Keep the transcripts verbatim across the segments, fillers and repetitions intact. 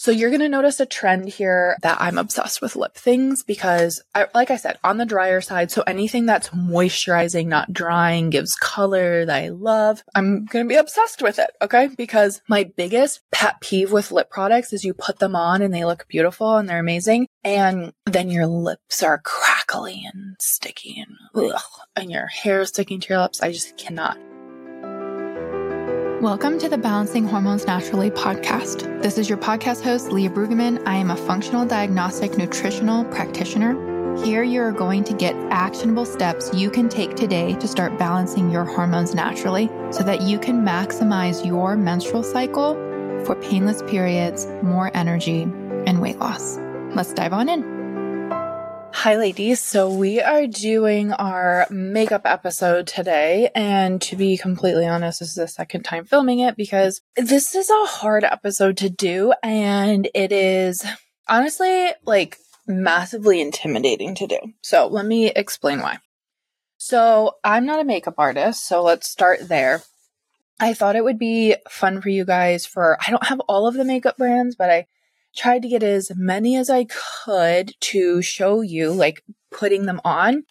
So you're going to notice a trend here that I'm obsessed with lip things because, I, like I said, on the drier side, so anything that's moisturizing, not drying, gives color that I love, I'm going to be obsessed with it, okay? Because my biggest pet peeve with lip products is you put them on and they look beautiful and they're amazing, and then your lips are crackly and sticky and ugh, and your hair is sticking to your lips. I just cannot. Welcome to the Balancing Hormones Naturally podcast. This is your podcast host, Leah Brueggemann. I am a functional diagnostic nutritional practitioner. Here you are going to get actionable steps you can take today to start balancing your hormones naturally so that you can maximize your menstrual cycle for painless periods, more energy, and weight loss. Let's dive on in. Hi, ladies. So we are doing our makeup episode today. And to be completely honest, this is the second time filming it because this is a hard episode to do. And it is honestly like massively intimidating to do. So let me explain why. So I'm not a makeup artist. So let's start there. I thought it would be fun for you guys for, I don't have all of the makeup brands, but I tried to get as many as I could to show you, like putting them on.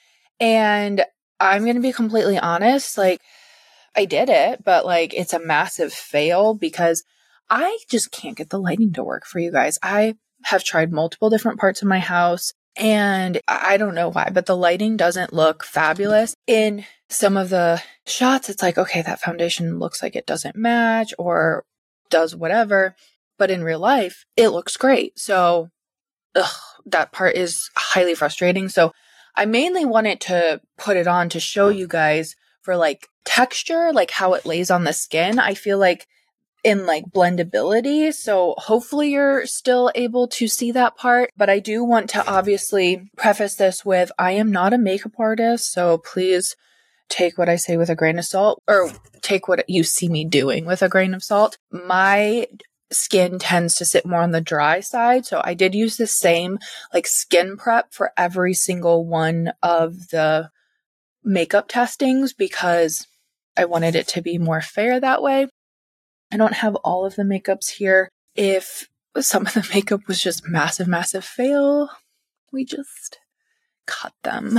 And I'm going to be completely honest, like I did it, but like it's a massive fail because I just can't get the lighting to work for you guys. I have tried multiple different parts of my house and I don't know why, but the lighting doesn't look fabulous. In some of the shots, it's like, okay, that foundation looks like it doesn't match or does whatever. But in real life, it looks great. So ugh, that part is highly frustrating. So I mainly wanted to put it on to show you guys for like texture, like how it lays on the skin. I feel like in like blendability. So hopefully you're still able to see that part. But I do want to obviously preface this with, I am not a makeup artist. So please take what I say with a grain of salt, or take what you see me doing with a grain of salt. My skin tends to sit more on the dry side. So I did use the same like skin prep for every single one of the makeup testings because I wanted it to be more fair that way. I don't have all of the makeups here. If some of the makeup was just massive, massive fail, we just cut them.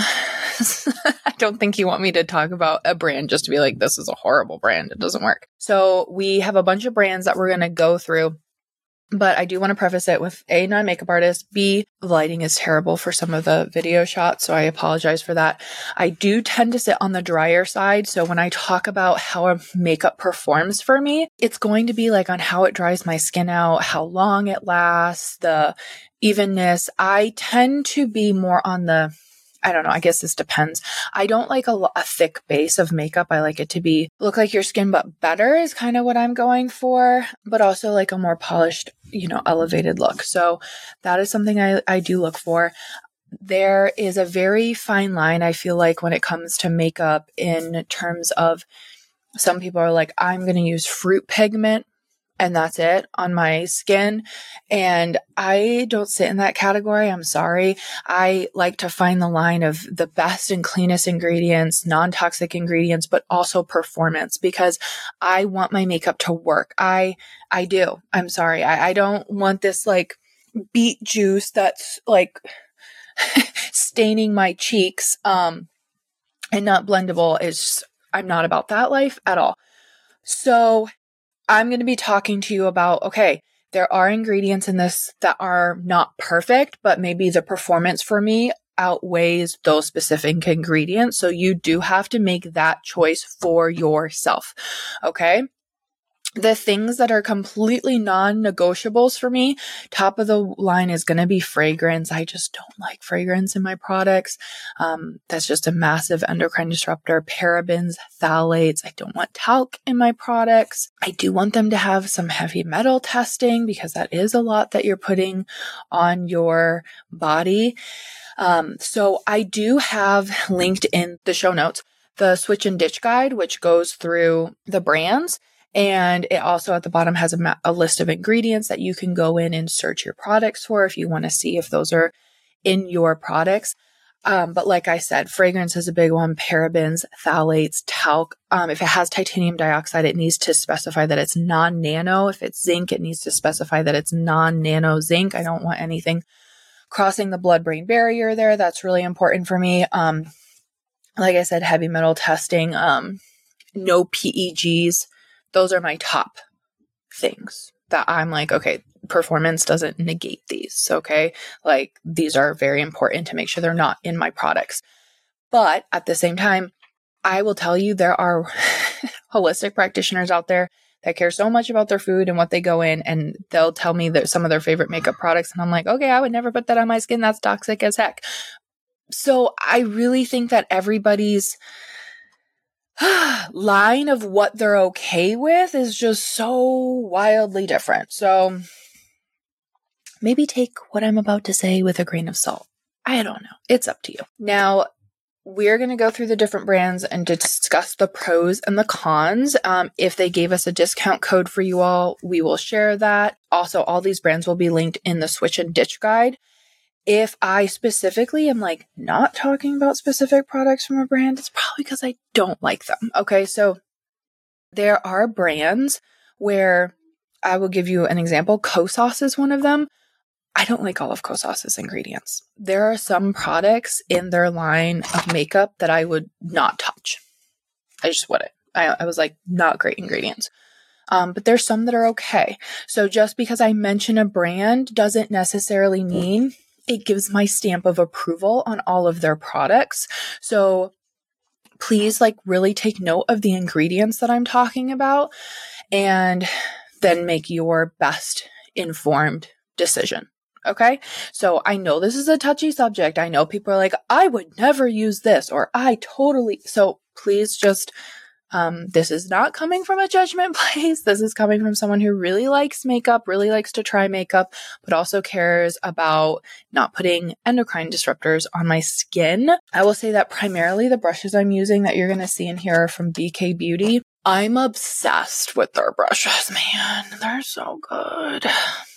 I don't think you want me to talk about a brand just to be like, this is a horrible brand. It doesn't work. So we have a bunch of brands that we're going to go through, but I do want to preface it with A, not a makeup artist, B, the lighting is terrible for some of the video shots. So I apologize for that. I do tend to sit on the drier side. So when I talk about how a makeup performs for me, it's going to be like on how it dries my skin out, how long it lasts, the evenness. I tend to be more on the, I don't know, I guess this depends. I don't like a, a thick base of makeup. I like it to be, look like your skin, but better is kind of what I'm going for, but also like a more polished, you know, elevated look. So that is something I, I do look for. There is a very fine line, I feel like, when it comes to makeup in terms of some people are like, I'm going to use fruit pigment and that's it on my skin. And I don't sit in that category. I'm sorry. I like to find the line of the best and cleanest ingredients, non-toxic ingredients, but also performance because I want my makeup to work. I, I do. I'm sorry. I, I don't want this like beet juice that's like staining my cheeks, um, and not blendable. Is I'm not about that life at all. So I'm going to be talking to you about, okay, there are ingredients in this that are not perfect, but maybe the performance for me outweighs those specific ingredients. So you do have to make that choice for yourself. Okay. The things that are completely non-negotiables for me, top of the line is going to be fragrance. I just don't like fragrance in my products. Um, that's just a massive endocrine disruptor. Parabens, phthalates. I don't want talc in my products. I do want them to have some heavy metal testing because that is a lot that you're putting on your body. Um, so I do have linked in the show notes the Switch and Ditch guide, which goes through the brands. And it also at the bottom has a, ma- a list of ingredients that you can go in and search your products for if you want to see if those are in your products. Um, but like I said, fragrance is a big one. Parabens, phthalates, talc. Um, if it has titanium dioxide, it needs to specify that it's non-nano. If it's zinc, it needs to specify that it's non-nano zinc. I don't want anything crossing the blood-brain barrier there. That's really important for me. Um, like I said, heavy metal testing, um, no P E Gs. Those are my top things that I'm like, okay, performance doesn't negate these. Okay. Like these are very important to make sure they're not in my products. But at the same time, I will tell you, there are holistic practitioners out there that care so much about their food and what they go in, and they'll tell me that some of their favorite makeup products. And I'm like, okay, I would never put that on my skin. That's toxic as heck. So I really think that everybody's line of what they're okay with is just so wildly different. So maybe take what I'm about to say with a grain of salt. I don't know. It's up to you. Now, we're going to go through the different brands and discuss the pros and the cons. Um, if they gave us a discount code for you all, we will share that. Also, all these brands will be linked in the Switch and Ditch guide. If I specifically am like not talking about specific products from a brand, it's probably because I don't like them. Okay, so there are brands where I will give you an example. Kosas is one of them. I don't like all of Kosas's ingredients. There are some products in their line of makeup that I would not touch. I just wouldn't. I, I was like, not great ingredients. Um, but there's some that are okay. So just because I mention a brand doesn't necessarily mean it gives my stamp of approval on all of their products. So please like really take note of the ingredients that I'm talking about and then make your best informed decision. Okay. So I know this is a touchy subject. I know people are like, I would never use this, or I totally, so please just, um, this is not coming from a judgment place. This is coming from someone who really likes makeup, really likes to try makeup, but also cares about not putting endocrine disruptors on my skin. I will say that primarily the brushes I'm using that you're going to see in here are from B K Beauty. I'm obsessed with their brushes, man. They're so good.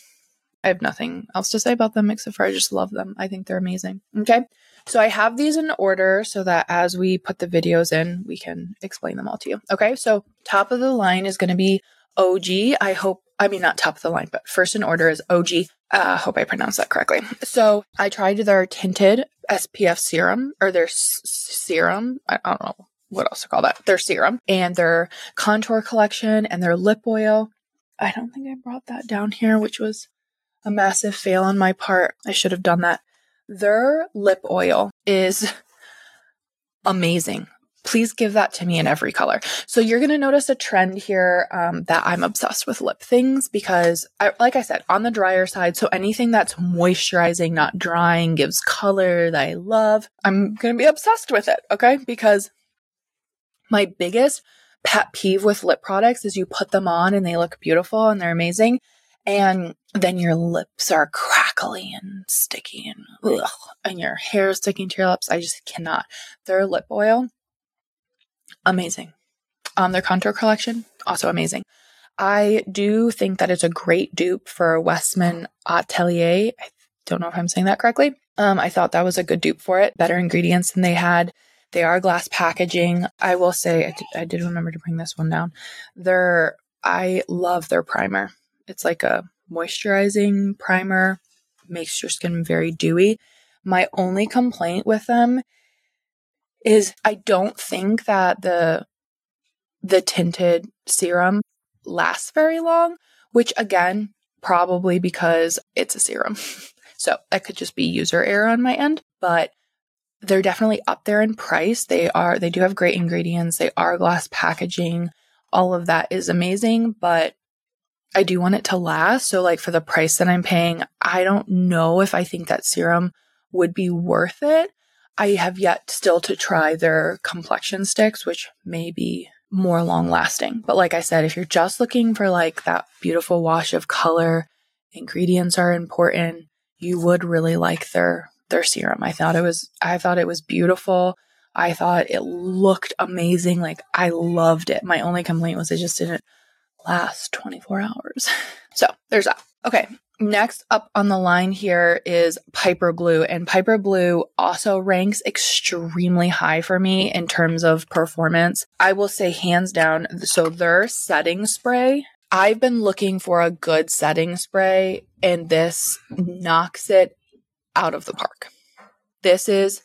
I have nothing else to say about them except for I just love them. I think they're amazing. Okay. So I have these in order so that as we put the videos in, we can explain them all to you. Okay. So top of the line is going to be O G. I hope, I mean, not top of the line, but first in order is O G. I uh, hope I pronounced that correctly. So I tried their tinted S P F serum or their s- serum. I, I don't know what else to call that. Their serum and their contour collection and their lip oil. I don't think I brought that down here, which was a massive fail on my part. I should have done that. Their lip oil is amazing. Please give that to me in every color. So you're going to notice a trend here um, that I'm obsessed with lip things because, I, like I said, on the drier side, so anything that's moisturizing, not drying, gives color that I love, I'm going to be obsessed with it, okay? Because my biggest pet peeve with lip products is you put them on and they look beautiful and they're amazing. And then your lips are crackly and sticky and ugh, and your hair is sticking to your lips. I just cannot. Their lip oil, amazing. Um, their contour collection, also amazing. I do think that it's a great dupe for Westman Atelier. I don't know if I'm saying that correctly. Um, I thought that was a good dupe for it. Better ingredients than they had. They are glass packaging. I will say, I did, I did remember to bring this one down. Their, I love their primer. It's like a moisturizing primer, makes your skin very dewy. My only complaint with them is I don't think that the the tinted serum lasts very long, which again, probably because it's a serum. So that could just be user error on my end, but they're definitely up there in price. They are, they do have great ingredients. They are glass packaging. All of that is amazing, but I do want it to last. So like for the price that I'm paying, I don't know if I think that serum would be worth it. I have yet still to try their complexion sticks, which may be more long lasting. But like I said, if you're just looking for like that beautiful wash of color, ingredients are important. You would really like their, their serum. I thought it was, I thought it was beautiful. I thought it looked amazing. Like I loved it. My only complaint was it just didn't last twenty-four hours. So there's that. Okay. Next up on the line here is Piper Blue, and Piper Blue also ranks extremely high for me in terms of performance. I will say hands down, so their setting spray, I've been looking for a good setting spray, and this knocks it out of the park. This is,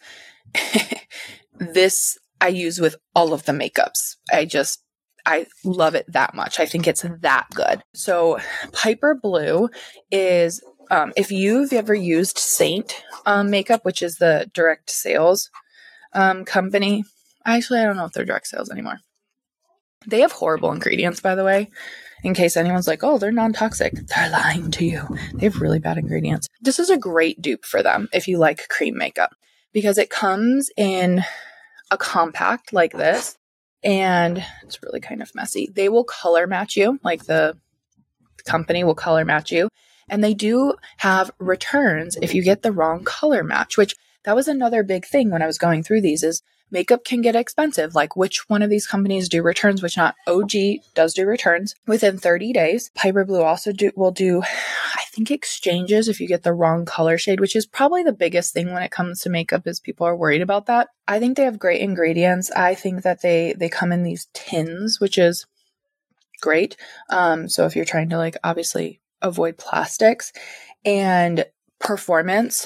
this I use with all of the makeups. I just, I love it that much. I think it's that good. So Piper Blue is, um, if you've ever used Saint um, makeup, which is the direct sales um, company. Actually, I don't know if they're direct sales anymore. They have horrible ingredients, by the way, in case anyone's like, oh, they're non-toxic. They're lying to you. They have really bad ingredients. This is a great dupe for them if you like cream makeup, because it comes in a compact like this. And it's really kind of messy. They will color match you, like the company will color match you. And they do have returns if you get the wrong color match, which that was another big thing when I was going through these is makeup can get expensive. Like which one of these companies do returns, which not O G does do returns within thirty days. Piper Blue also do, will do, I think, exchanges if you get the wrong color shade, which is probably the biggest thing when it comes to makeup is people are worried about that. I think they have great ingredients. I think that they, they come in these tins, which is great. Um, so if you're trying to like obviously avoid plastics, and performance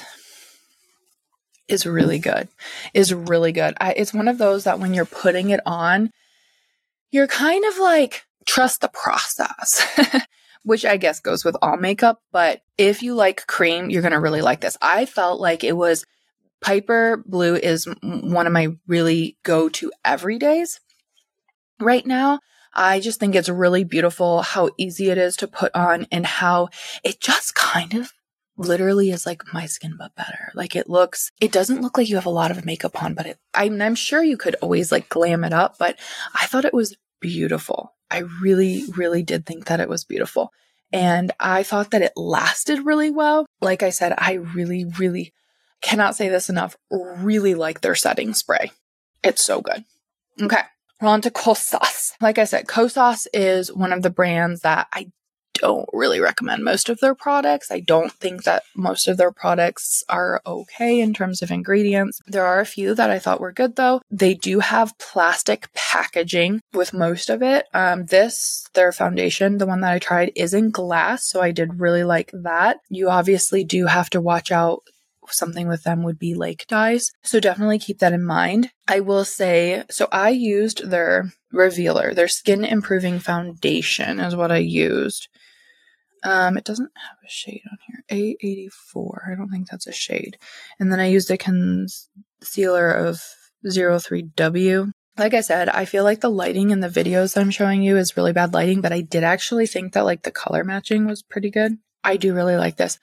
is really good, is really good. I, it's one of those that when you're putting it on, you're kind of like, trust the process, which I guess goes with all makeup. But if you like cream, you're going to really like this. I felt like it was, Piper Blue is one of my really go-to everydays right now. I just think it's really beautiful how easy it is to put on and how it just kind of literally is like my skin but better. Like it looks, it doesn't look like you have a lot of makeup on, but it, I'm, I'm sure you could always like glam it up, but I thought it was beautiful. I really, really did think that it was beautiful. And I thought that it lasted really well. Like I said, I really, really cannot say this enough, really like their setting spray. It's so good. Okay. We're on to Kosas. Like I said, Kosas is one of the brands that I don't really recommend most of their products. I don't think that most of their products are okay in terms of ingredients. There are a few that I thought were good though. They do have plastic packaging with most of it. Um, this, their foundation, the one that I tried, is in glass, so I did really like that. You obviously do have to watch out. Something with them would be lake dyes. So definitely keep that in mind. I will say, so I used their Revealer, their skin improving foundation is what I used. Um, it doesn't have a shade on here. A eighty-four. I don't think that's a shade. And then I used a concealer of zero three W. Like I said, I feel like the lighting in the videos I'm showing you is really bad lighting, but I did actually think that like the color matching was pretty good. I do really like this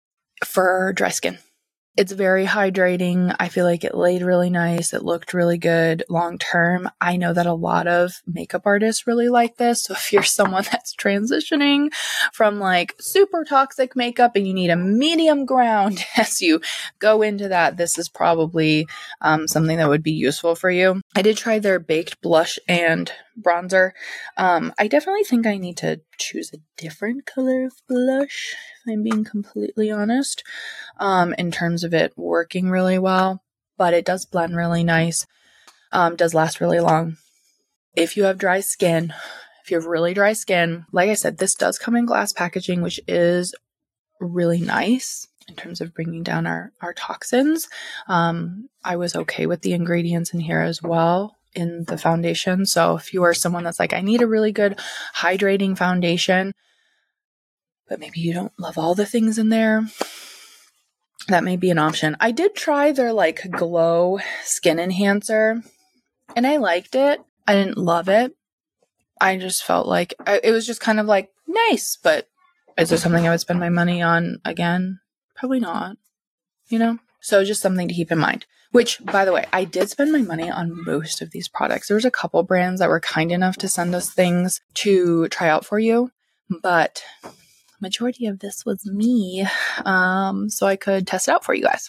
for dry skin. It's very hydrating. I feel like it laid really nice. It looked really good long term. I know that a lot of makeup artists really like this. So if you're someone that's transitioning from like super toxic makeup and you need a medium ground as you go into that, this is probably um, something that would be useful for you. I did try their baked blush and bronzer. Um, I definitely think I need to choose a different color of blush, if I'm being completely honest, um, in terms of it working really well, but it does blend really nice, um, does last really long. If you have dry skin, if you have really dry skin, like I said, this does come in glass packaging, which is really nice in terms of bringing down our, our toxins. Um, I was okay with the ingredients in here as well in the foundation. So if you are someone that's like, I need a really good hydrating foundation, but maybe you don't love all the things in there, that may be an option. I did try their like glow skin enhancer and I liked it. I didn't love it. I just felt like I, it was just kind of like nice, but is there something I would spend my money on again? Probably not, you know? So just something to keep in mind. Which, by the way, I did spend my money on most of these products. There was a couple brands that were kind enough to send us things to try out for you, but majority of this was me, um, so I could test it out for you guys.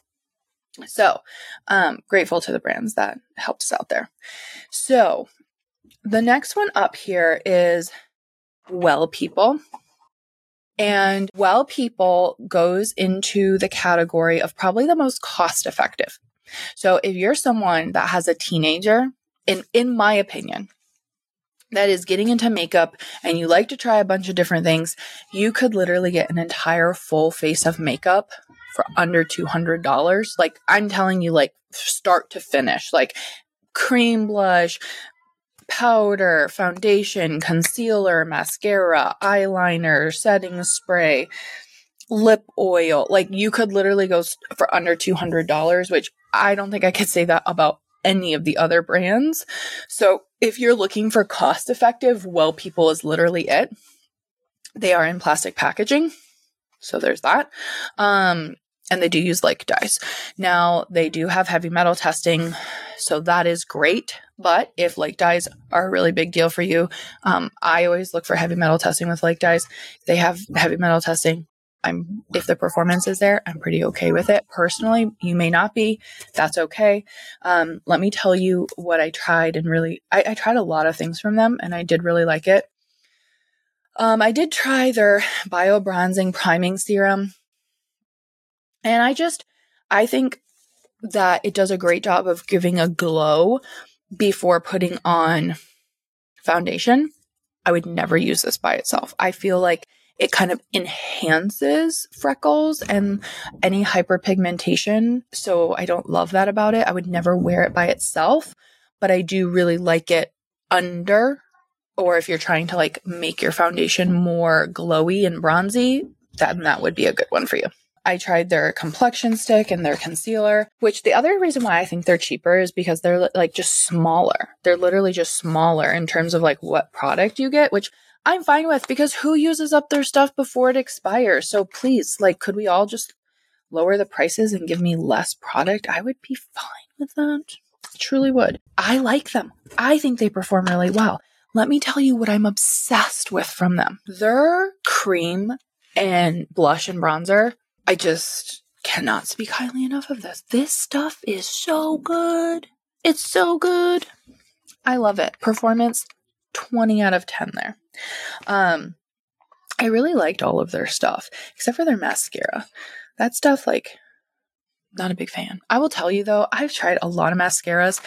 So, um, grateful to the brands that helped us out there. So, the next one up here is Well People. And Well People goes into the category of probably the most cost effective. So if you're someone that has a teenager, in, in my opinion, that is getting into makeup and you like to try a bunch of different things, you could literally get an entire full face of makeup for under two hundred dollars. Like, I'm telling you, like, start to finish, like cream blush, powder, foundation, concealer, mascara, eyeliner, setting spray, lip oil. Like, you could literally go for under two hundred dollars, which I don't think I could say that about any of the other brands. So if you're looking for cost effective, Well People is literally it. They are in plastic packaging. So there's that. Um, and they do use Lake dyes. Now, they do have heavy metal testing, so that is great. But if Lake dyes are a really big deal for you, um, I always look for heavy metal testing with Lake dyes. They have heavy metal testing. I'm, if the performance is there, I'm pretty okay with it. Personally, you may not be. That's okay. Um, let me tell you what I tried and really, I, I tried a lot of things from them and I did really like it. Um, I did try their Bio Bronzing Priming Serum. And I just, I think that it does a great job of giving a glow before putting on foundation. I would never use this by itself. I feel like it kind of enhances freckles and any hyperpigmentation. So I don't love that about it. I would never wear it by itself, but I do really like it under, or if you're trying to like make your foundation more glowy and bronzy, then that would be a good one for you. I tried their complexion stick and their concealer, which the other reason why I think they're cheaper is because they're like just smaller. They're literally just smaller in terms of like what product you get, which I'm fine with because who uses up their stuff before it expires? So please, like, could we all just lower the prices and give me less product? I would be fine with that. I truly would. I like them. I think they perform really well. Let me tell you what I'm obsessed with from them. Their cream and blush and bronzer, I just cannot speak highly enough of this. This stuff is so good. It's so good. I love it. Performance, twenty out of ten there. Um, I really liked all of their stuff, except for their mascara. That stuff, like, not a big fan. I will tell you, though, I've tried a lot of mascaras,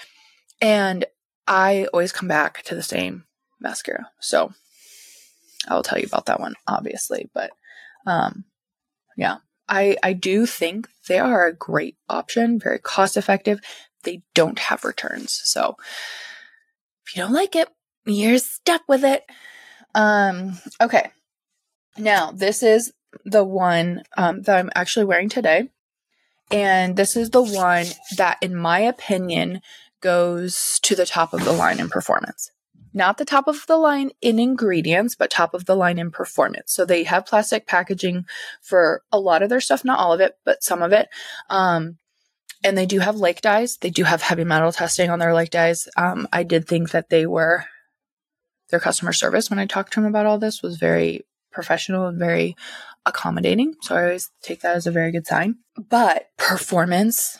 and I always come back to the same mascara. So I'll tell you about that one, obviously. But, um, yeah, I, I do think they are a great option, very cost effective. They don't have returns. So if you don't like it, you're stuck with it. Um, okay. Now, this is the one um, that I'm actually wearing today. And this is the one that, in my opinion, goes to the top of the line in performance. Not the top of the line in ingredients, but top of the line in performance. So they have plastic packaging for a lot of their stuff, not all of it, but some of it. Um, and they do have Lake dyes. They do have heavy metal testing on their Lake dyes. Um, I did think that they were, their customer service when I talked to them about all this was very professional and very accommodating. So I always take that as a very good sign. But performance,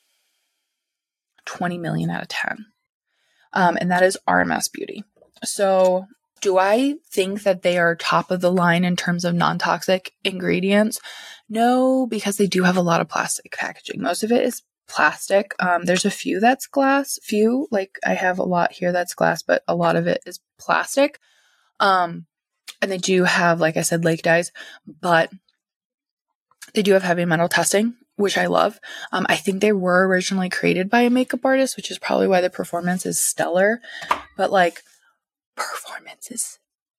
twenty million out of ten. Um, and that is R M S Beauty. So do I think that they are top of the line in terms of non-toxic ingredients? No, because they do have a lot of plastic packaging. Most of it is plastic. Um, there's a few that's glass, few, like I have a lot here that's glass, but a lot of it is plastic. Um, and they do have, like I said, Lake dyes, but they do have heavy metal testing, which I love. Um, I think they were originally created by a makeup artist, which is probably why the performance is stellar. But like, performance is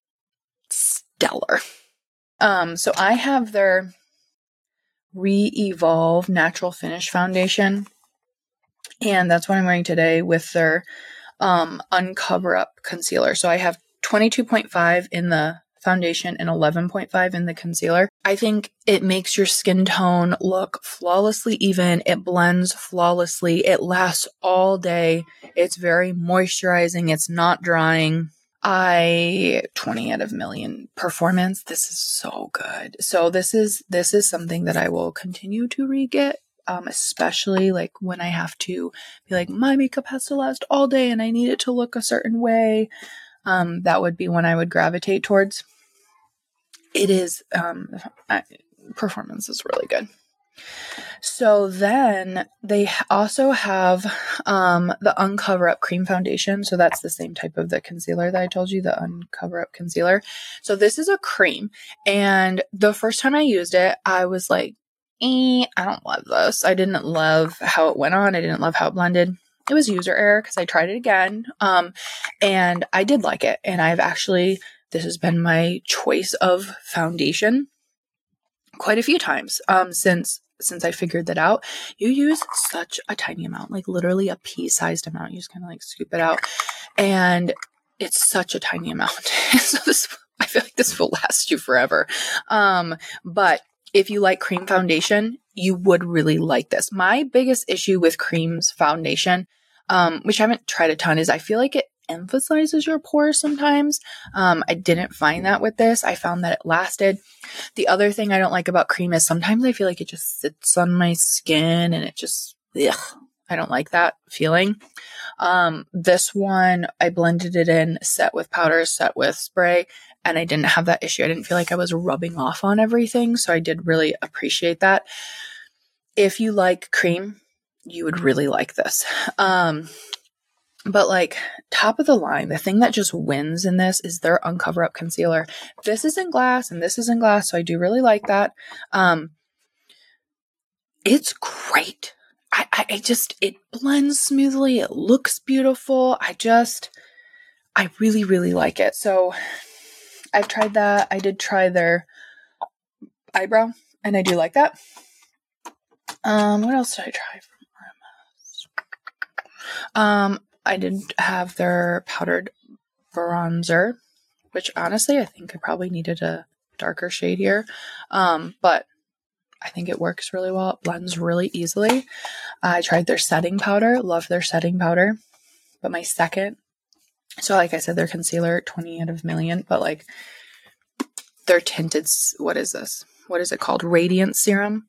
stellar. Um, so I have their Re-Evolve Natural Finish Foundation, and that's what I'm wearing today with their um, Uncover Up Concealer. So I have twenty-two point five in the foundation and eleven point five in the concealer. I think it makes your skin tone look flawlessly even. It blends flawlessly. It lasts all day. It's very moisturizing. It's not drying. I twenty out of million performance. This is so good. So this is this is something that I will continue to re-get, um, especially like when I have to be like, my makeup has to last all day and I need it to look a certain way. Um, that would be when I would gravitate towards. it is, um, I, performance is really good. So then they also have um, the Uncover Up Cream Foundation. So that's the same type of the concealer that I told you, the Uncover Up Concealer. So this is a cream. And the first time I used it, I was like, eh, I don't love this. I didn't love how it went on. I didn't love how it blended. It was user error because I tried it again. Um, and I did like it. And I've actually, this has been my choice of foundation quite a few times um, since since I figured that out. You use such a tiny amount, like literally a pea-sized amount. You just kind of like scoop it out, and it's such a tiny amount. So this, I feel like this will last you forever. Um, but if you like cream foundation, you would really like this. My biggest issue with creams foundation, um, which I haven't tried a ton, is I feel like it emphasizes your pores sometimes. Um, I didn't find that with this. I found that it lasted. The other thing I don't like about cream is sometimes I feel like it just sits on my skin and it just, ugh, I don't like that feeling. Um, this one, I blended it in, set with powder, set with spray, and I didn't have that issue. I didn't feel like I was rubbing off on everything. So I did really appreciate that. If you like cream, you would really like this. Um, But like top of the line, the thing that just wins in this is their Uncover Up Concealer. This is in glass and this is in glass, so I do really like that. Um, it's great. I, I, I just, it blends smoothly. It looks beautiful. I just, I really, really like it. So I've tried that. I did try their eyebrow and I do like that. Um, what else did I try from R M S? Um, I did have their powdered bronzer, which honestly, I think I probably needed a darker shade here. Um, but I think it works really well. It blends really easily. I tried their setting powder. Love their setting powder. But my second, so like I said, their concealer, twenty out of a million, but like their tinted, what is this? What is it called? Radiant Serum.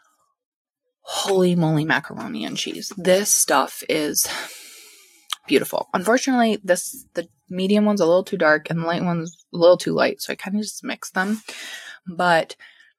Holy moly macaroni and cheese. This stuff is beautiful. Unfortunately, this the medium one's a little too dark and the light one's a little too light, so I kind of just mix them. But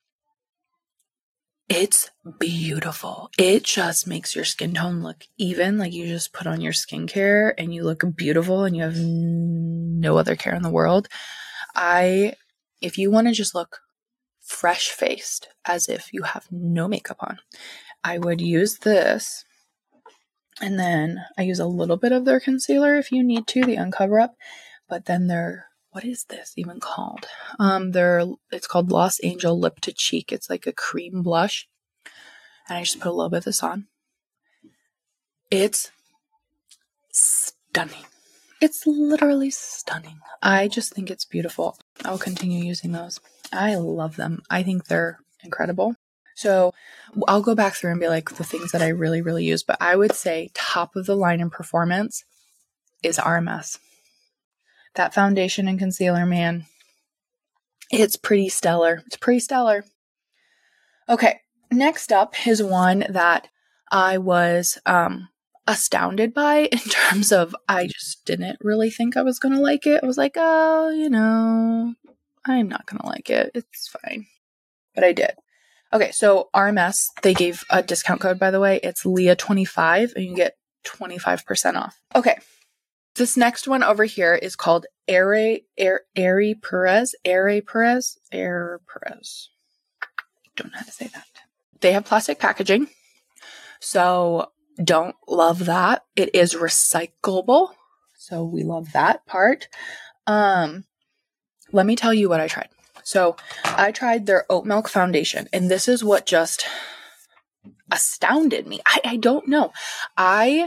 it's beautiful. It just makes your skin tone look even. Like you just put on your skincare and you look beautiful and you have no other care in the world. I, if you want to just look fresh faced as if you have no makeup on, I would use this. And then I use a little bit of their concealer if you need to, the Uncover Up. But then their, what is this even called? Um, their, it's called Lost Angel Lip to Cheek. It's like a cream blush. And I just put a little bit of this on. It's stunning. It's literally stunning. I just think it's beautiful. I'll continue using those. I love them. I think they're incredible. So I'll go back through and be like the things that I really, really use. But I would say top of the line in performance is R M S. That foundation and concealer, man, it's pretty stellar. It's pretty stellar. Okay, next up is one that I was um, astounded by in terms of I just didn't really think I was going to like it. I was like, oh, you know, I'm not going to like it. It's fine. But I did. Okay, so R M S, they gave a discount code, by the way. It's Leah twenty-five, and you get twenty-five percent off. Okay, this next one over here is called Aire, Aire, Aire Perez. Aire Perez? Aire Perez. Don't know how to say that. They have plastic packaging, so don't love that. It is recyclable, so we love that part. Um, let me tell you what I tried. So I tried their oat milk foundation, and this is what just astounded me. I, I don't know. I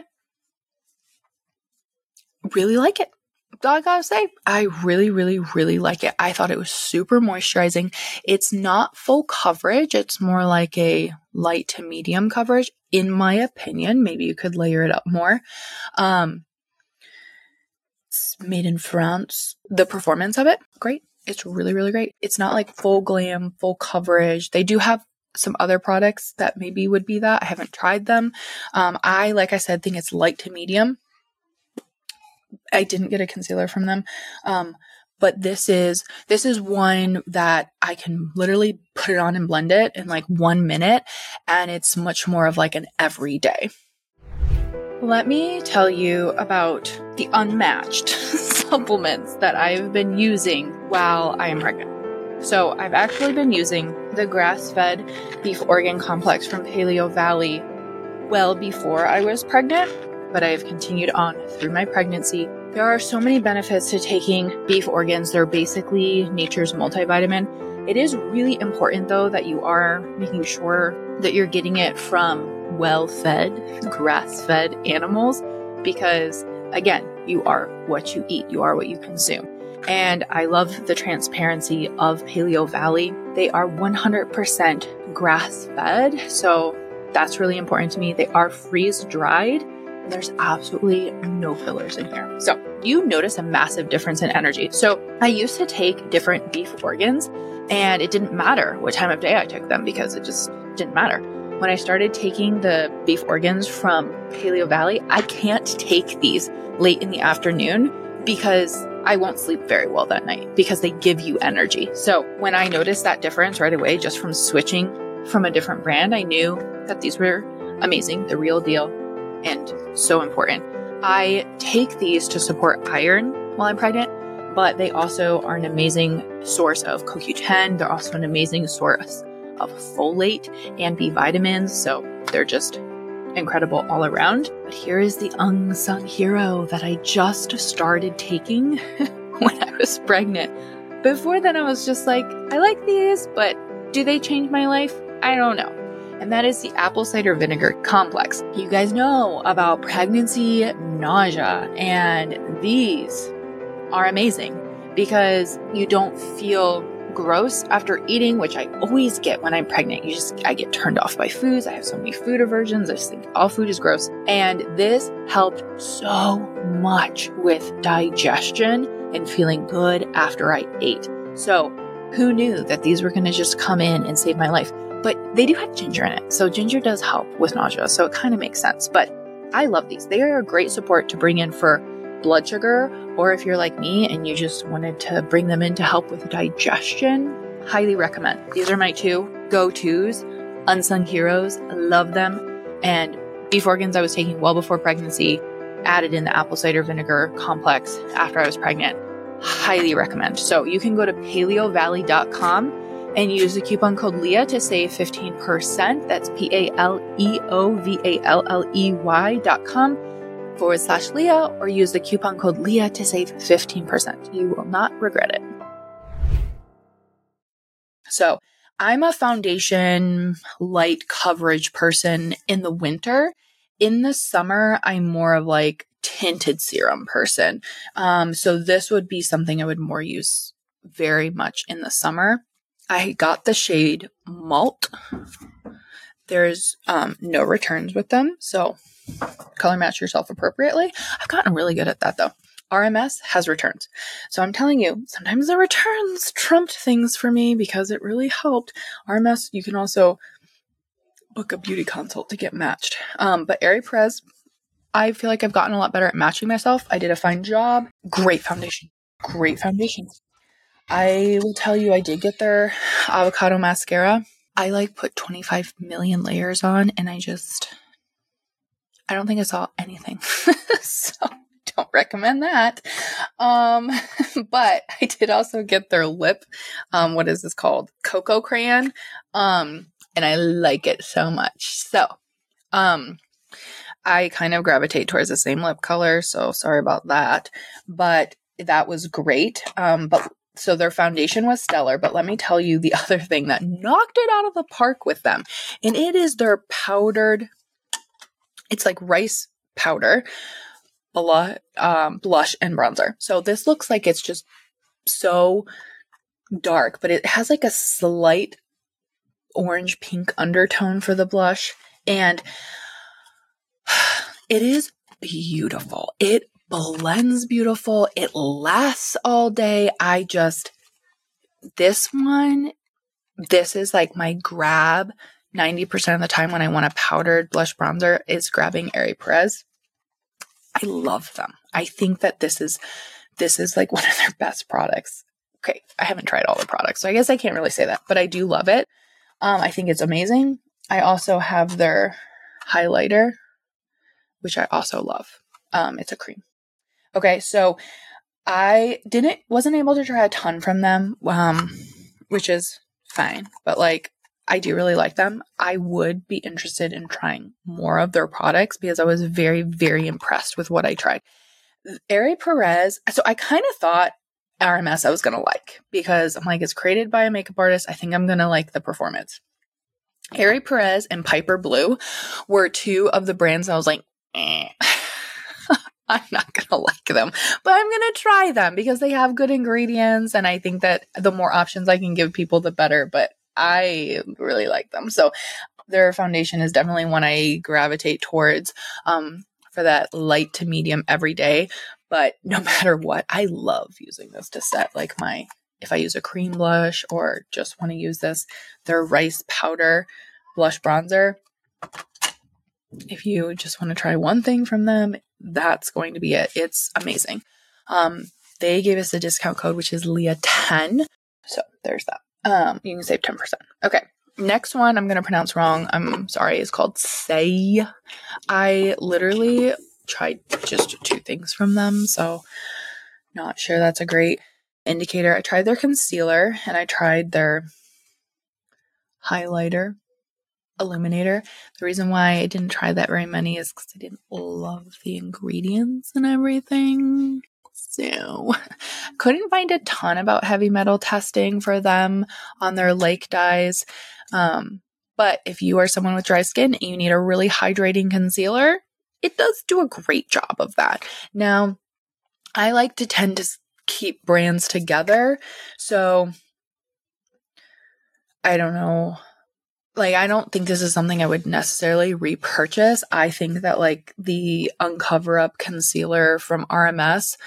really like it. I gotta say, I really, really, really like it. I thought it was super moisturizing. It's not full coverage. It's more like a light to medium coverage, in my opinion. Maybe you could layer it up more. Um, it's made in France. The performance of it, great. It's really, really great. It's not like full glam, full coverage. They do have some other products that maybe would be that. I haven't tried them. Um, I, like I said, think it's light to medium. I didn't get a concealer from them. Um, But this is, this is one that I can literally put it on and blend it in like one minute. And it's much more of like an everyday. Let me tell you about the unmatched supplements that I've been using while I am pregnant. So I've actually been using the grass-fed beef organ complex from Paleo Valley well before I was pregnant, but I have continued on through my pregnancy. There are so many benefits to taking beef organs. They're basically nature's multivitamin. It is really important, though, that you are making sure that you're getting it from well-fed, grass-fed animals because, again, you are what you eat. You are what you consume. And I love the transparency of Paleo Valley. They are one hundred percent grass-fed, so that's really important to me. They are freeze-dried. There's absolutely no fillers in here. So you notice a massive difference in energy. So I used to take different beef organs and it didn't matter what time of day I took them because it just didn't matter. When I started taking the beef organs from Paleo Valley, I can't take these late in the afternoon because I won't sleep very well that night because they give you energy. So when I noticed that difference right away, just from switching from a different brand, I knew that these were amazing, the real deal, and so important. I take these to support iron while I'm pregnant, but they also are an amazing source of C O Q ten. They're also an amazing source of folate and B vitamins. So they're just incredible all around. But here is the unsung hero that I just started taking when I was pregnant. Before then, I was just like, I like these, but do they change my life? I don't know. And that is the apple cider vinegar complex. You guys know about pregnancy nausea, and these are amazing because you don't feel gross after eating, which I always get when I'm pregnant. You just, I get turned off by foods. I have so many food aversions. I just think all food is gross. And this helped so much with digestion and feeling good after I ate. So who knew that these were going to just come in and save my life? But they do have ginger in it. So ginger does help with nausea. So it kind of makes sense. But I love these. They are a great support to bring in for blood sugar, or if you're like me and you just wanted to bring them in to help with digestion, highly recommend. These are my two go-tos, unsung heroes. I love them. And beef organs I was taking well before pregnancy, added in the apple cider vinegar complex after I was pregnant. Highly recommend. So you can go to paleo valley dot com and use the coupon code Leah to save fifteen percent. That's P A L E O V A L L E Y dot com forward slash Leah, or use the coupon code Leah to save fifteen percent. You will not regret it. So I'm a foundation light coverage person in the winter. In the summer, I'm more of like tinted serum person. Um, so this would be something I would more use very much in the summer. I got the shade Malt. There's um, no returns with them, so color match yourself appropriately. I've gotten really good at that though. R M S has returns. So I'm telling you, sometimes the returns trumped things for me because it really helped. R M S, you can also book a beauty consult to get matched. Um, but Aeropress, I feel like I've gotten a lot better at matching myself. I did a fine job. Great foundation. Great foundation. I will tell you, I did get their avocado mascara. I like put twenty-five million layers on and I just, I don't think I saw anything. So don't recommend that. Um, but I did also get their lip, um, what is this called? Cocoa Crayon. Um, and I like it so much. So, um, I kind of gravitate towards the same lip color. So sorry about that, but that was great. Um, but so their foundation was stellar, but let me tell you the other thing that knocked it out of the park with them. And it is their powdered, it's like rice powder, blush, um, blush and bronzer. So this looks like it's just so dark, but it has like a slight orange pink undertone for the blush. And it is beautiful. It blends beautiful. It lasts all day. I just, this one, this is like my grab ninety percent of the time when I want a powdered blush bronzer is grabbing Aeropress. I love them. I think that this is this is like one of their best products. Okay, I haven't tried all the products, so I guess I can't really say that, but I do love it. Um, I think it's amazing. I also have their highlighter, which I also love. Um, it's a cream. Okay, so I didn't, wasn't able to try a ton from them, um, which is fine, but like, I do really like them. I would be interested in trying more of their products because I was very, very impressed with what I tried. Aerie Perez, so I kind of thought R M S I was going to like because I'm like, it's created by a makeup artist. I think I'm going to like the performance. Aerie Perez and Piper Blue were two of the brands I was like, eh. I'm not going to like them, but I'm going to try them because they have good ingredients. And I think that the more options I can give people, the better. But I really like them. So their foundation is definitely one I gravitate towards um, for that light to medium every day. But no matter what, I love using this to set like my, if I use a cream blush or just want to use this, their rice powder blush bronzer. If you just want to try one thing from them, that's going to be it. It's amazing. Um, they gave us a discount code, which is Leah ten. So there's that. Um, you can save ten percent. Okay. Next one I'm going to pronounce wrong. I'm sorry. It's called Say. I literally tried just two things from them. So not sure that's a great indicator. I tried their concealer and I tried their highlighter, illuminator. The reason why I didn't try that very many is because I didn't love the ingredients and everything. So couldn't find a ton about heavy metal testing for them on their lake dyes. Um, but if you are someone with dry skin and you need a really hydrating concealer, it does do a great job of that. Now, I like to tend to keep brands together. So I don't know. Like, I don't think this is something I would necessarily repurchase. I think that like the Uncover Up concealer from R M S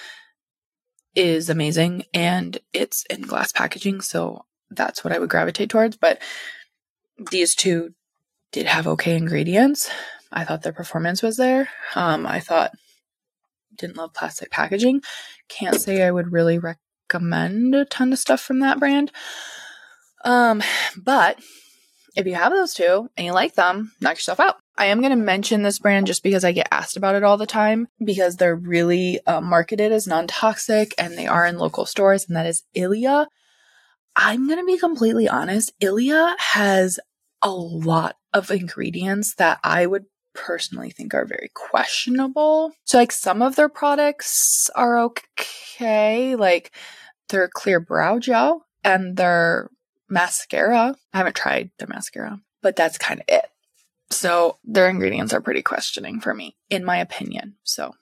is amazing and it's in glass packaging. So that's what I would gravitate towards. But these two did have okay ingredients. I thought their performance was there. Um, I thought, didn't love plastic packaging. Can't say I would really recommend a ton of stuff from that brand. Um, but if you have those two and you like them, knock yourself out. I am going to mention this brand just because I get asked about it all the time because they're really uh, marketed as non-toxic and they are in local stores, and that is Ilia. I'm going to be completely honest. Ilia has a lot of ingredients that I would personally think are very questionable. So like some of their products are okay, like their clear brow gel and their mascara. I haven't tried their mascara, but that's kind of it. So their ingredients are pretty questioning for me, in my opinion. So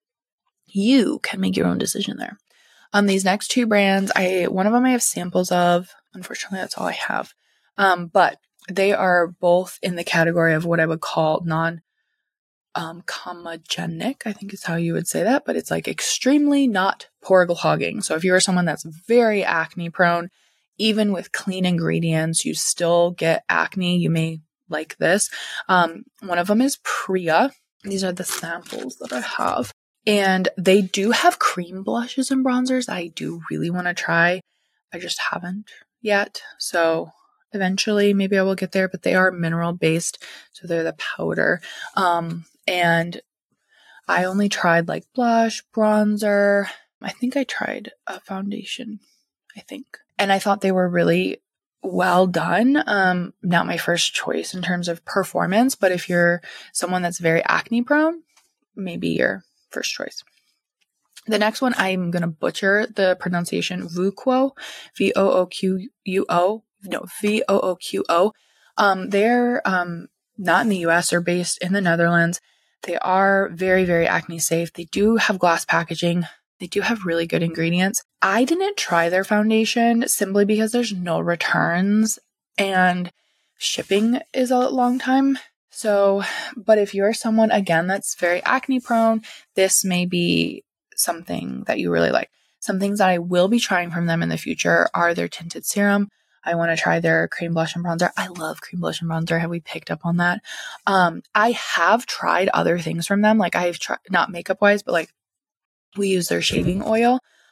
you can make your own decision there. On um, these next two brands, I one of them I have samples of. Unfortunately, that's all I have. Um, but they are both in the category of what I would call non um, comedogenic, I think is how you would say that, but it's like extremely not pore clogging. So if you are someone that's very acne prone, even with clean ingredients, you still get acne. You may like this. Um, one of them is Priya. These are the samples that I have. And they do have cream blushes and bronzers I do really want to try. I just haven't yet. So eventually maybe I will get there, but they are mineral based. So they're the powder. Um, and I only tried like blush, bronzer. I think I tried a foundation, I think. And I thought they were really well done. Um, not my first choice in terms of performance, but if you're someone that's very acne prone, maybe your first choice. The next one, I'm going to butcher the pronunciation, Vuquo, V O O Q U O, no, V O O Q O. Um, they're um, not in the U S, they're based in the Netherlands. They are very, very acne safe. They do have glass packaging. They do have really good ingredients. I didn't try their foundation simply because there's no returns and shipping is a long time. So, but if you're someone, again, that's very acne prone, this may be something that you really like. Some things that I will be trying from them in the future are their tinted serum. I want to try their cream blush and bronzer. I love cream blush and bronzer. Have we picked up on that? Um, I have tried other things from them. Like I have tried, not makeup wise, but like we use their shaving oil.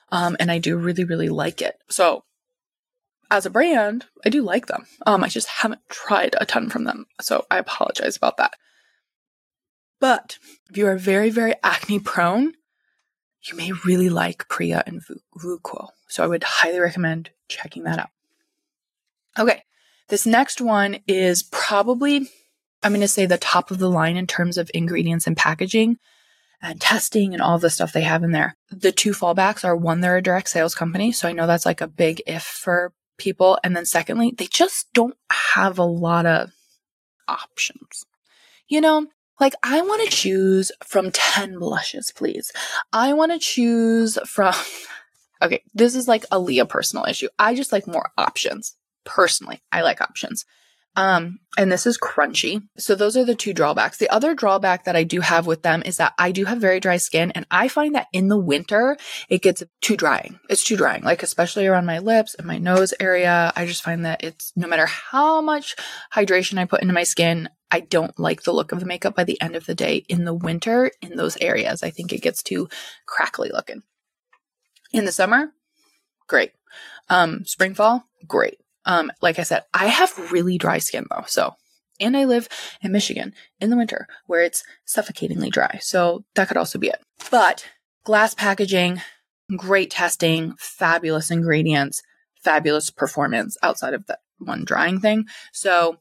Um, and I do really, really like it. So as a brand, I do like them. Um, I just haven't tried a ton from them. So I apologize about that. But if you are very, very acne prone, you may really like Priya and Vuquo. So I would highly recommend checking that out. Okay. This next one is probably, I'm going to say, the top of the line in terms of ingredients and packaging and testing and all the stuff they have in there. The two fallbacks are, one, they're a direct sales company. So I know that's like a big if for people. And then secondly, they just don't have a lot of options. You know, like I want to choose from ten blushes, please. I want to choose from, okay, this is like a Leah personal issue. I just like more options. Personally, I like options. Um, and this is crunchy. So those are the two drawbacks. The other drawback that I do have with them is that I do have very dry skin, and I find that in the winter, it gets too drying. It's too drying, like especially around my lips and my nose area. I just find that it's, no matter how much hydration I put into my skin, I don't like the look of the makeup by the end of the day in the winter in those areas. I think it gets too crackly looking. In the summer, great. Um, spring, fall, great. Um, like I said, I have really dry skin though. So, and I live in Michigan in the winter where it's suffocatingly dry. So that could also be it. But glass packaging, great testing, fabulous ingredients, fabulous performance outside of that one drying thing. So,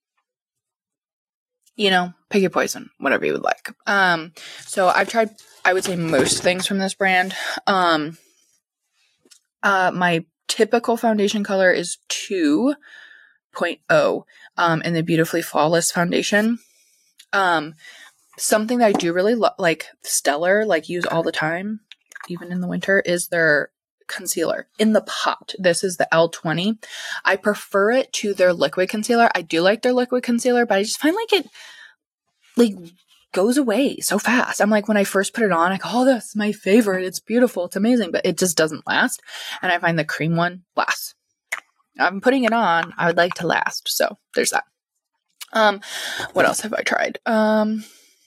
you know, pick your poison, whatever you would like. Um, so I've tried, I would say, most things from this brand. Um, uh, my typical foundation color is two point oh um, in the Beautifully Flawless foundation. Um, something that I do really lo- like, Stellar, like use all the time, even in the winter, is their concealer in the pot. This is the L twenty. I prefer it to their liquid concealer. I do like their liquid concealer, but I just find like it like goes away so fast. I'm like, when I first put it on, I go, oh, that's my favorite. It's beautiful. It's amazing, but it just doesn't last. And I find the cream one lasts. I'm putting it on. I would like to last. So there's that. Um, what else have I tried? Um,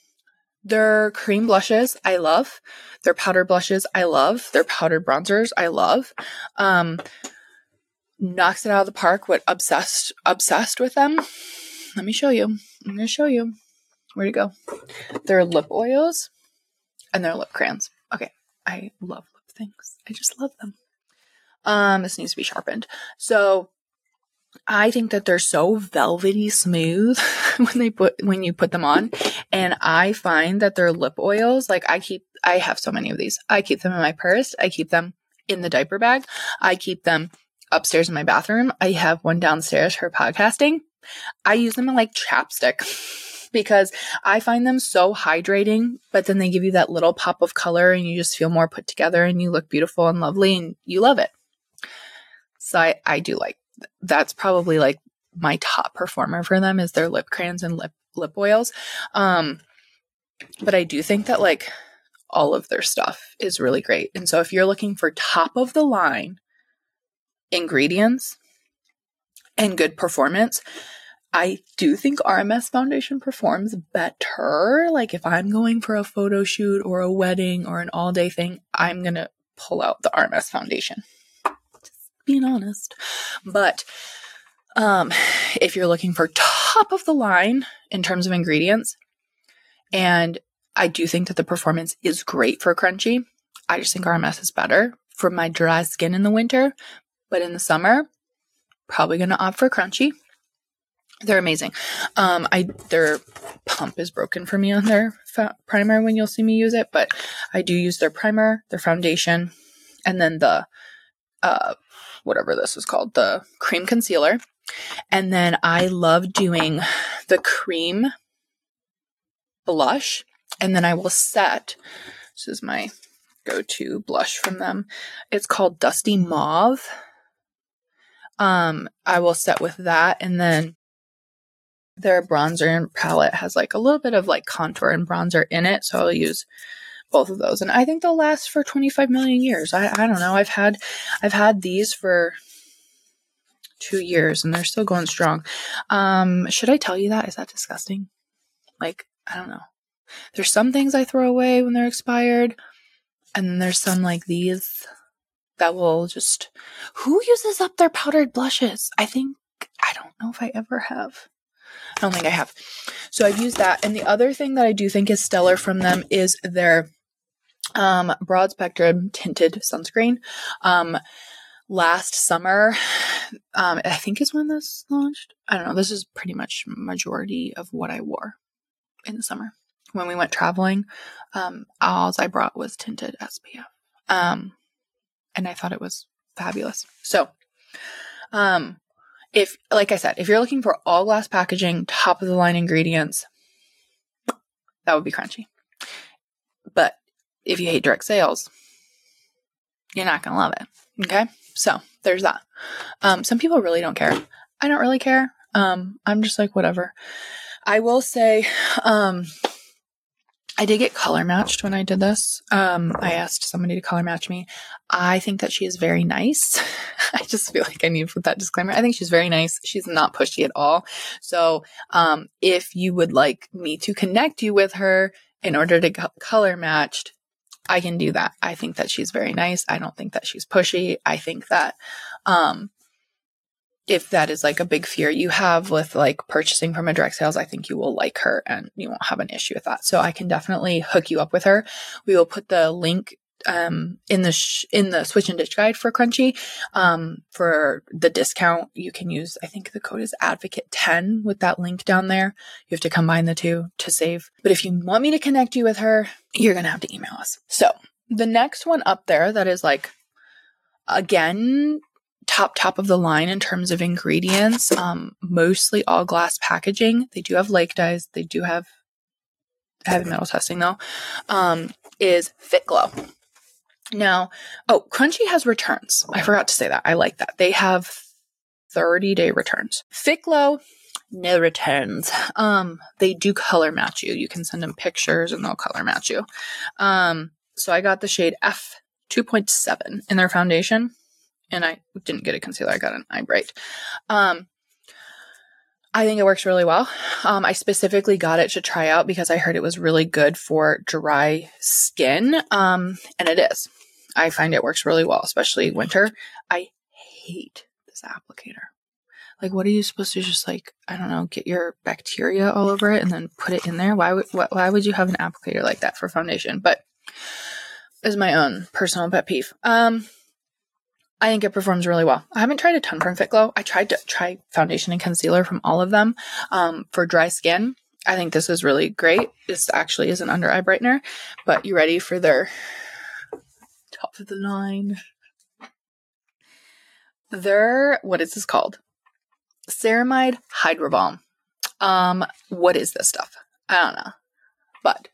their cream blushes, I love. Their powder blushes, I love. Their powdered bronzers, I love. Um, knocks it out of the park. What obsessed, obsessed with them. Let me show you. I'm going to show you. Where'd it go? Their lip oils and their lip crayons. Okay. I love lip things. I just love them. Um, this needs to be sharpened. So I think that they're so velvety smooth when they put, when you put them on. And I find that their lip oils, like I keep, I have so many of these. I keep them in my purse. I keep them in the diaper bag. I keep them upstairs in my bathroom. I have one downstairs for podcasting. I use them in like chapstick because I find them so hydrating, but then they give you that little pop of color and you just feel more put together and you look beautiful and lovely and you love it. So I, I do like, that's probably like my top performer for them is their lip crayons and lip, lip oils. Um, but I do think that like all of their stuff is really great. And so if you're looking for top of the line ingredients and good performance, I do think R M S foundation performs better. Like if I'm going for a photo shoot or a wedding or an all day thing, I'm going to pull out the R M S foundation. Just being honest. But um, if you're looking for top of the line in terms of ingredients, and I do think that the performance is great for crunchy, I just think R M S is better for my dry skin in the winter. But in the summer, probably going to opt for crunchy. They're amazing. Um, I their pump is broken for me on their fa- primer when you'll see me use it, but I do use their primer, their foundation, and then the uh, whatever this is called, the cream concealer. And then I love doing the cream blush, and then I will set. This is my go-to blush from them. It's called Dusty Mauve. Um, I will set with that, and then their bronzer palette has like a little bit of like contour and bronzer in it. So I'll use both of those. And I think they'll last for twenty-five million years. I, I don't know. I've had, I've had these for two years and they're still going strong. Um, should I tell you that? Is that disgusting? Like, I don't know. There's some things I throw away when they're expired. And then there's some like these that will just, who uses up their powdered blushes? I think, I don't know if I ever have. I don't think I have. So I've used that. And the other thing that I do think is stellar from them is their um, broad spectrum tinted sunscreen. Um, last summer, um, I think is when this launched. I don't know. This is pretty much majority of what I wore in the summer. When we went traveling, um, all I brought was tinted S P F. Um, and I thought it was fabulous. So, um, if, like I said, if you're looking for all glass packaging, top of the line ingredients, that would be Crunchy. But if you hate direct sales, you're not going to love it. Okay. So there's that. Um, some people really don't care. I don't really care. Um, I'm just like, whatever. I will say, um, I did get color matched when I did this. Um, I asked somebody to color match me. I think that she is very nice. I just feel like I need to put that disclaimer. I think she's very nice. She's not pushy at all. So, um, if you would like me to connect you with her in order to get color matched, I can do that. I think that she's very nice. I don't think that she's pushy. I think that, um, if that is like a big fear you have with like purchasing from a direct sales, I think you will like her and you won't have an issue with that. So I can definitely hook you up with her. We will put the link um, in the sh- in the switch and ditch guide for Crunchy. Um, for the discount, you can use, I think the code is advocate ten with that link down there. You have to combine the two to save. But if you want me to connect you with her, you're going to have to email us. So the next one up there that is like, again, top, top of the line in terms of ingredients, um, mostly all glass packaging. They do have lake dyes. They do have heavy metal testing though, um, is Fit Glow. Now, oh, Crunchy has returns. I forgot to say that. I like that. They have thirty day returns. Fit Glow, no returns. Um, they do color match you. You can send them pictures and they'll color match you. Um, so I got the shade F two point seven in their foundation. And I didn't get a concealer. I got an eye bright. Um, I think it works really well. Um, I specifically got it to try out because I heard it was really good for dry skin. Um, and it is. I find it works really well, especially winter. I hate this applicator. Like, what are you supposed to just like, I don't know, get your bacteria all over it and then put it in there? Why would, wh- why would you have an applicator like that for foundation? But it's my own personal pet peeve. Um, I think it performs really well. I haven't tried a ton from Fit Glow. I tried to try foundation and concealer from all of them um, for dry skin. I think this is really great. This actually is an under eye brightener, but you ready for their top of the line? Their, what is this called? Ceramide Hydro Balm. Um, what is this stuff? I don't know, but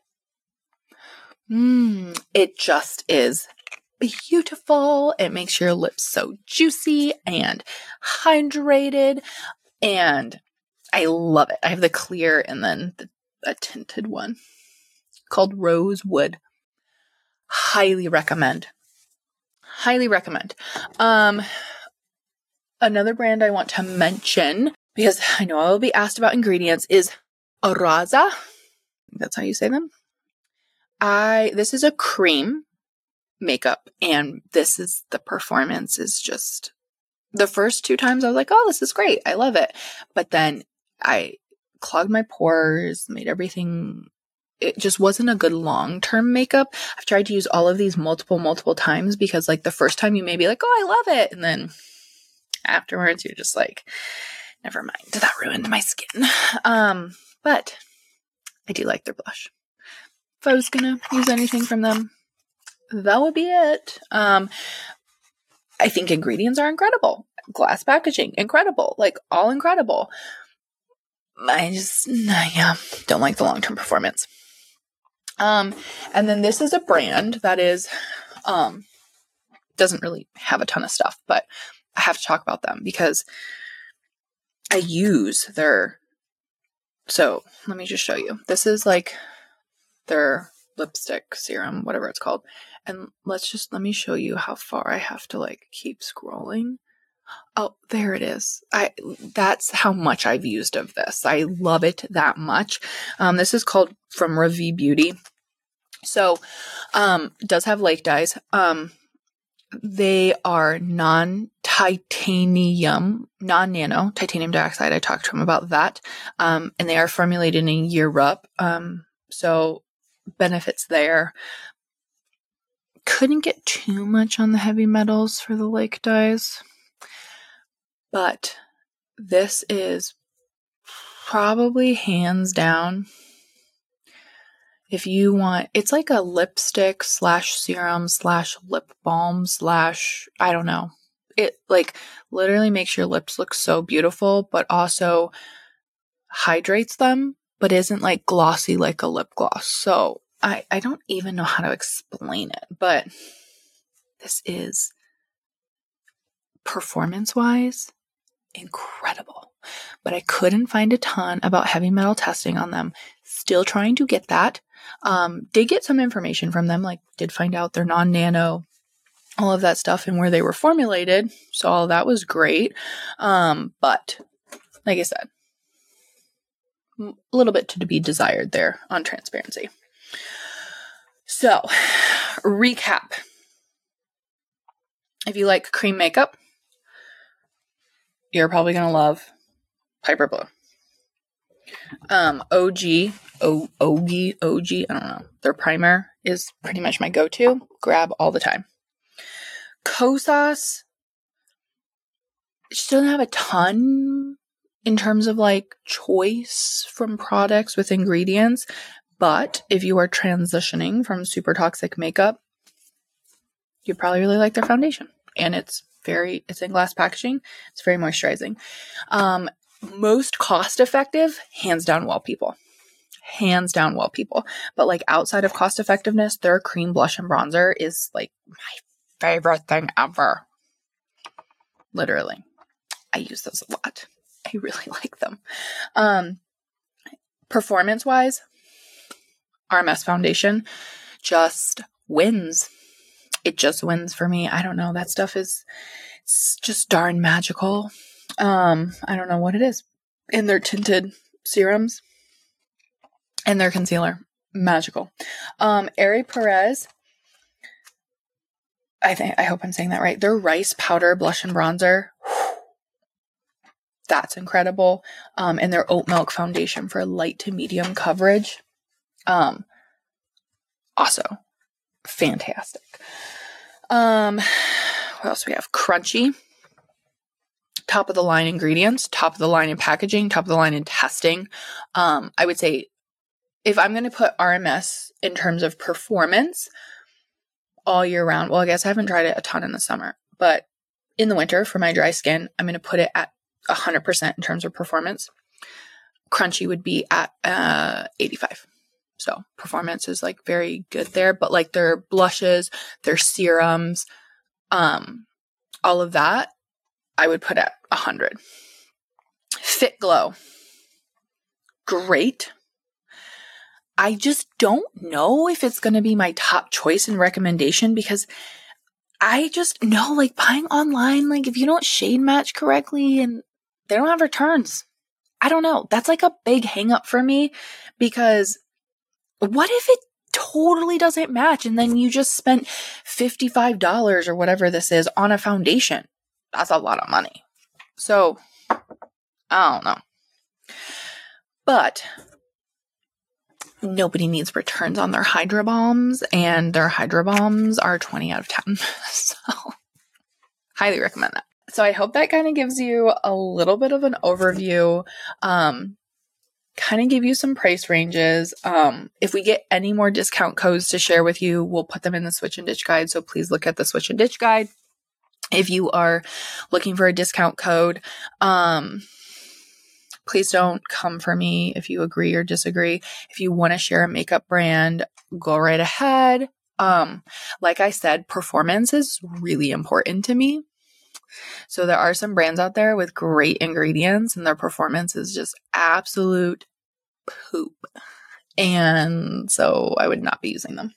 mm, it just is beautiful. It makes your lips so juicy and hydrated, and I love it. I have the clear and then the, a tinted one called Rosewood. Highly recommend. Highly recommend. Um, another brand I want to mention, because I know I will be asked about ingredients, is Araza. That's how you say them. I this is a cream makeup, and this is the performance is just the first two times I was like, oh, this is great, I love it, but then I clogged my pores, made everything, it just wasn't a good long-term makeup. I've tried to use all of these multiple multiple times because like the first time you may be like, oh, I love it, and then afterwards you're just like, never mind, that ruined my skin. Um but I do like their blush. If I was gonna use anything from them, that would be it. Um, I think ingredients are incredible. Glass packaging, incredible. Like, all incredible. I just, yeah, don't like the long-term performance. Um, and then this is a brand that is, um, doesn't really have a ton of stuff, but I have to talk about them because I use their, so let me just show you. This is like their lipstick serum, whatever it's called. And let's just, let me show you how far I have to like keep scrolling. Oh, there it is. I, that's how much I've used of this. I love it that much. Um, this is called from Ravi Beauty. So, um, it does have lake dyes. Um, They are non-titanium, non-nano titanium dioxide. I talked to him about that. Um, and they are formulated in Europe. Um, so benefits there. Couldn't get too much on the heavy metals for the lake dyes. But this is probably hands down. If you want, it's like a lipstick slash serum slash lip balm slash, I don't know. It like literally makes your lips look so beautiful, but also hydrates them, but isn't like glossy like a lip gloss. So I, I don't even know how to explain it, but this is performance-wise incredible. But I couldn't find a ton about heavy metal testing on them. Still trying to get that. Um, did get some information from them, like did find out they're non-nano, all of that stuff and where they were formulated. So all that was great. Um, but like I said, a little bit to be desired there on transparency. So recap. If you like cream makeup, you're probably going to love Piper Blue. Um, O G, o- O G, O G, I don't know. Their primer is pretty much my go-to. Grab all the time. Kosas just doesn't have a ton in terms of like choice from products with ingredients. But if you are transitioning from super toxic makeup, you probably really like their foundation. And it's very, it's in glass packaging. It's very moisturizing. Um, most cost effective, hands down Well People. Hands down Well People. But like outside of cost effectiveness, their cream blush and bronzer is like my favorite thing ever. Literally. I use those a lot. I really like them. Um, performance wise, R M S foundation just wins. It just wins for me. I don't know. That stuff is, it's just darn magical. Um, I don't know what it is. In their tinted serums and their concealer, magical. Um, Aerie Perez, I think, I hope I'm saying that right. Their rice powder blush and bronzer, whew, that's incredible. Um, and their oat milk foundation for light to medium coverage, um, also fantastic. Um, what else do we have? Crunchy. Top of the line ingredients, top of the line in packaging, top of the line in testing. Um, I would say if I'm going to put R M S in terms of performance all year round, well, I guess I haven't tried it a ton in the summer, but in the winter for my dry skin, I'm going to put it at one hundred percent in terms of performance. Crunchy would be at uh, eighty-five. So performance is like very good there, but like their blushes, their serums, um, all of that, I would put at one hundred. Fit Glow. Great. I just don't know if it's going to be my top choice and recommendation because I just know like buying online, like if you don't shade match correctly and they don't have returns, I don't know. That's like a big hang up for me because what if it totally doesn't match and then you just spent fifty-five dollars or whatever this is on a foundation? That's a lot of money. So, I don't know. But nobody needs returns on their Hydra Bombs, and their Hydra Bombs are twenty out of ten. So, highly recommend that. So, I hope that kind of gives you a little bit of an overview. Um, kind of give you some price ranges. Um, if we get any more discount codes to share with you, we'll put them in the Switch and Ditch guide. So, please look at the Switch and Ditch guide. If you are looking for a discount code, um, please don't come for me if you agree or disagree. If you want to share a makeup brand, go right ahead. Um, like I said, performance is really important to me. So there are some brands out there with great ingredients and their performance is just absolute poop. And so I would not be using them.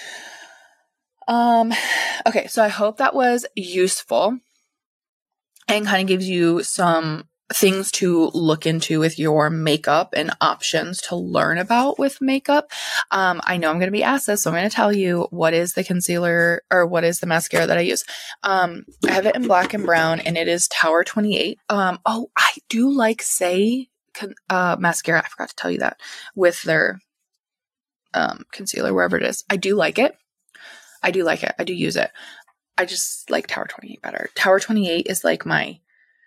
Um, okay, so I hope that was useful and kind of gives you some things to look into with your makeup and options to learn about with makeup. Um, I know I'm going to be asked this, so I'm going to tell you what is the concealer or what is the mascara that I use. Um, I have it in black and brown, and it is Tower twenty-eight. Um, oh, I do like Say con- uh, mascara. I forgot to tell you that with their um, concealer, wherever it is. I do like it. I do like it. I do use it. I just like Tower twenty-eight better. Tower twenty-eight is like my,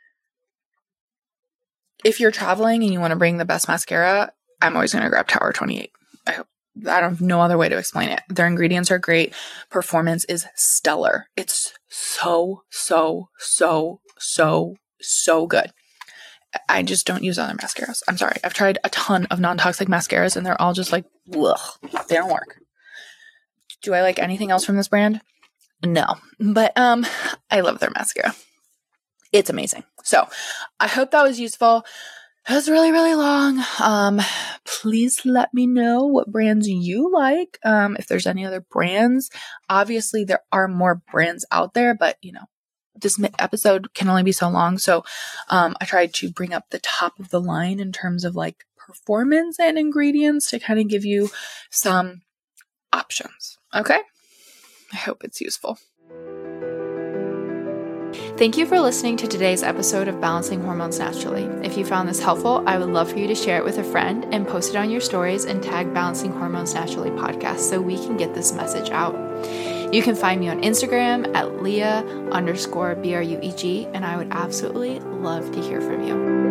if you're traveling and you want to bring the best mascara, I'm always going to grab Tower twenty-eight. I hope, I don't have no other way to explain it. Their ingredients are great. Performance is stellar. It's so, so, so, so, so good. I just don't use other mascaras. I'm sorry. I've tried a ton of non-toxic mascaras and they're all just like, ugh, they don't work. Do I like anything else from this brand? No, but um, I love their mascara. It's amazing. So I hope that was useful. It was really, really long. Um, please let me know what brands you like. Um, if there's any other brands, obviously there are more brands out there, but you know, this episode can only be so long. So um, I tried to bring up the top of the line in terms of like performance and ingredients to kind of give you some options. Okay. I hope it's useful. Thank you for listening to today's episode of Balancing Hormones Naturally. If you found this helpful, I would love for you to share it with a friend and post it on your stories and tag Balancing Hormones Naturally podcast so we can get this message out. You can find me on Instagram at Leah underscore B R U E G, and I would absolutely love to hear from you.